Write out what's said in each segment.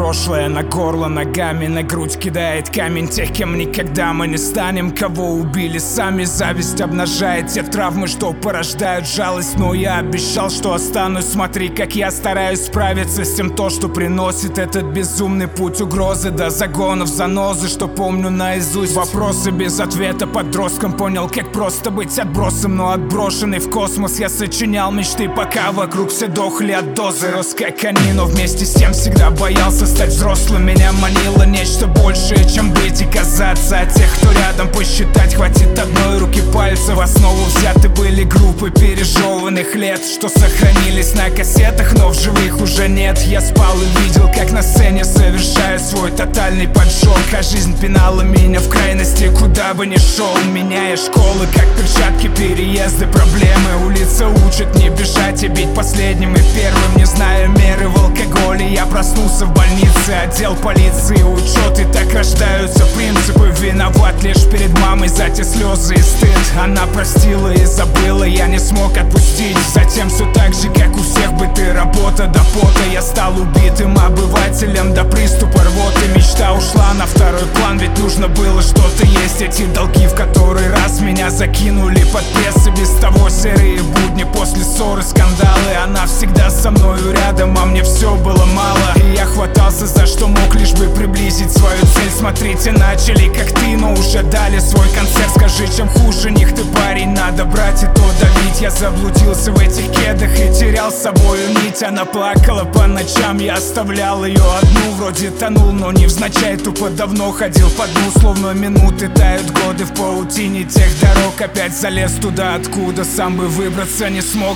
прошлое на горло ногами, на грудь кидает камень тех, кем никогда мы не станем, кого убили сами. Зависть обнажает те травмы, что порождают жалость, но я обещал, что останусь. Смотри, как я стараюсь справиться с тем, то, что приносит этот безумный путь. Угрозы до загонов, занозы, что помню наизусть. Вопросы без ответа подростком, понял, как просто быть отбросом, но отброшенный в космос я сочинял мечты, пока вокруг все дохли от дозы. Рос как они, но вместе с тем всегда боялся стать взрослым. Меня манило нечто большее, чем быть и казаться. А тех, кто рядом, посчитать хватит одной руки пальцев. В основу взяты были группы пережеванных лет, что сохранились на кассетах, но в живых уже нет. Я спал и видел, как на сцене совершаю свой тотальный поджог. А жизнь пинала меня в крайности, куда бы ни шел, меняя школы, как перчатки, переезды, проблемы. Улица учит не бежать и бить последним и первым, не зная меры в алкоголе. Я проснулся в больнице, отдел полиции, учет, и так рождаются принципы. Виноват лишь перед мамой за те слезы и стыд. Она простила и забыла, я не смог отпустить. Затем все так же, как у всех, быты, работа до пота. Я стал убитым обывателем до приступа рвоты. Мечта ушла на второй план, ведь нужно было что-то есть. Эти долги в который раз меня закинули под пресс. И без того серые будни после ссоры, скандалы. Она всегда со мною рядом, а мне все было мало. И я хватался за что мог, лишь бы приблизить свою цель. Смотрите, начали как ты, но уже дали свой концерт. Скажи, чем хуже них ты, парень, надо брать и то давить. Я заблудился в этих кедах и терял с собою нить. Она плакала по ночам, я оставлял ее одну. Вроде тонул, но невзначай, тупо давно ходил по дну. Словно минуты тают, годы в паутине тех дорог. Опять залез туда, откуда сам бы выбраться не смог.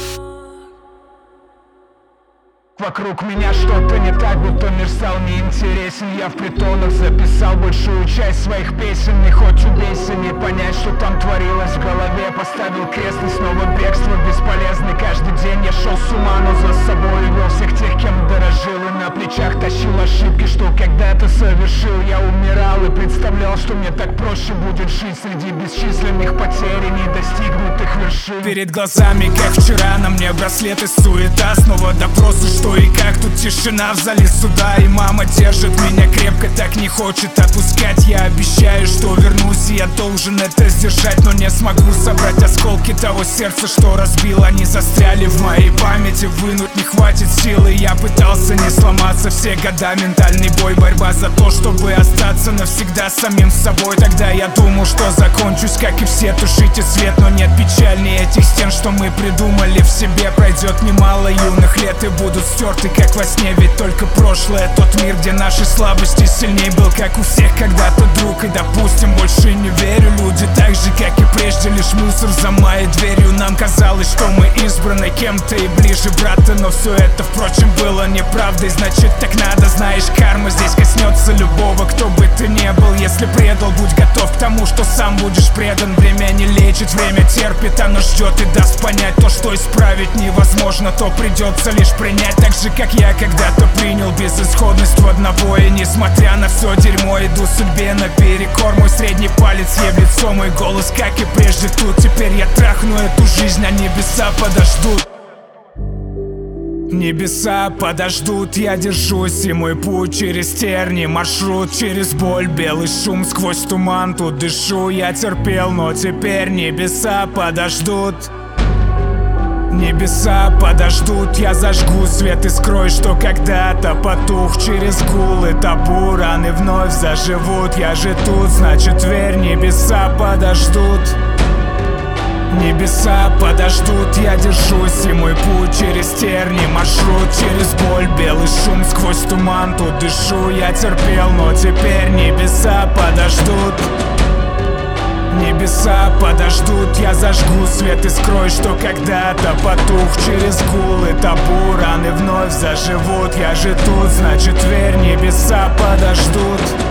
Вокруг меня что-то не так, будто мир стал неинтересен. Я в притонах записал большую часть своих песен. И хоть убейся, не понять, что там творилось в голове. Поставил крест и снова бегство бесполезно. Каждый день я шел с ума, но за собой вел всех тех, кем дорожил. И на плечах тащил ошибки, что когда-то совершил. Я умирал и представлял, что мне так проще будет жить среди бесчисленных потерь и недостигнутых вершин. Перед глазами, как вчера, на мне браслеты, суета. Снова допросы, что и как, тут тишина в зале суда. И мама держит меня крепко, так не хочет отпускать. Я обещаю, что вернусь, и я должен это сдержать. Но не смогу собрать осколки того сердца, что разбил. Они застряли в моей памяти, вынуть не хватит силы. Я пытался не сломаться все года, ментальный бой, борьба за то, чтобы остаться навсегда самим собой. Тогда я думал, что закончусь, как и все, тушите свет. Но нет печальнее этих стен, что мы придумали в себе. Пройдет немало юных лет и будут стерты, как во сне. Ведь только прошлое, тот мир, где наши слабости сильней. Был как у всех когда-то друг, и допустим, больше не верю. Люди так же, как и прежде, лишь мусор за моей дверью. Нам казалось, что мы избраны кем-то и ближе брата, но все это, впрочем, было неправдой. Значит, так надо, знаешь, карма здесь коснется любого, кто бы ты ни был. Если предал, будь готов к тому, что сам будешь предан. Время не лечит, время терпит, оно ждет и даст понять то, что исправить невозможно, то придется лишь принять. Так же, как я когда-то принял безысходность в одного. И несмотря на все дерьмо, иду судьбе наперекор. Мой средний палец ей в лицо, мой голос, как и прежде, тут. Теперь я трахну эту жизнь, а небеса подождут. Небеса подождут, я держусь, и мой путь через терни, маршрут через боль, белый шум сквозь туман. Тут дышу, я терпел, но теперь небеса подождут. Небеса подождут, я зажгу свет и скрой, что когда-то потух. Через гул и табу раны вновь заживут. Я же тут, значит, верь, небеса подождут. Небеса подождут, я держусь, и мой путь через терни, маршрут через боль, белый шум сквозь туман. Тут дышу, я терпел, но теперь небеса подождут. Небеса подождут, я зажгу свет и скрой, что когда-то потух. Через гул и табу раны вновь заживут. Я же тут, значит, верь, небеса подождут.